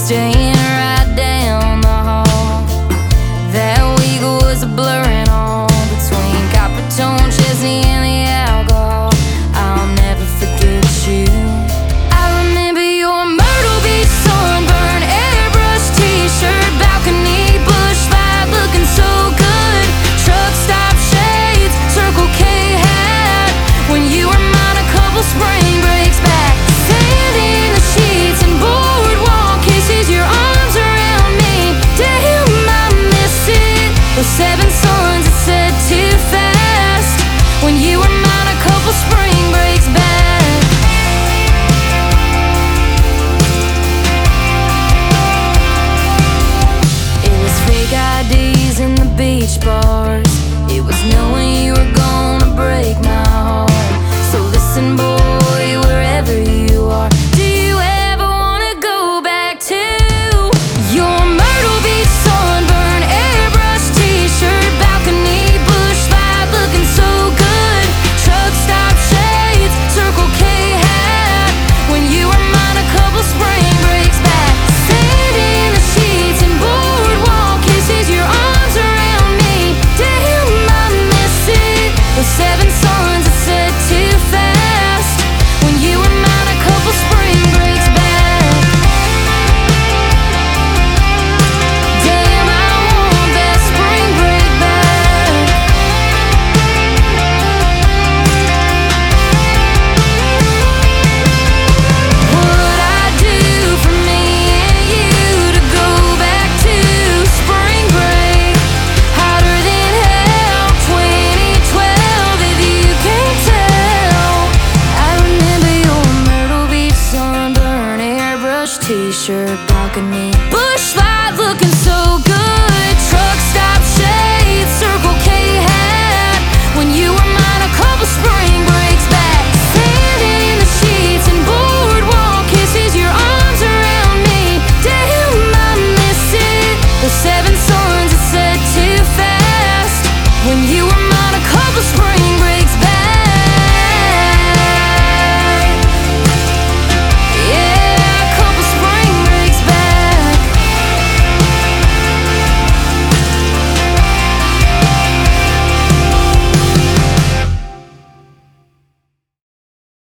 staying right down the hall. That week was a blurring all between Coppertone, Chesney, and the alcohol. I'll never forget you. I remember your Myrtle Beach sunburn, airbrush t-shirt, balcony, bush light, looking so good. Truck stop shades, Circle K hat, when you were mine a couple spring breaks back. Sand in the sheets and boardwalk kisses, your arms around me. Damn, I miss it. Those 7 suns that said too fast, when you were mine a couple spring breaks back. It was fake IDs in the beach bars. It was knowing you were gonna break my heart. So listen, boy, wherever you are, do you ever wanna go back to your Myrtle Beach sunburn, airbrush t-shirt, balcony, bush light, looking so good. Truck stop shades, Circle K hat, when you were mine a couple spring breaks back. Sand in the sheets and boardwalk kisses, your arms around me. Damn, I miss it. Those 7 suns that said too fast, when you were mine a couple spring breaks back. Damn, I want that spring break back. What I do for me and you to go back to spring break, hotter than hell, 2012, if you can't tell. I remember your Myrtle Beach sunburn, airbrush t-shirt, balcony, bush light, looking so good.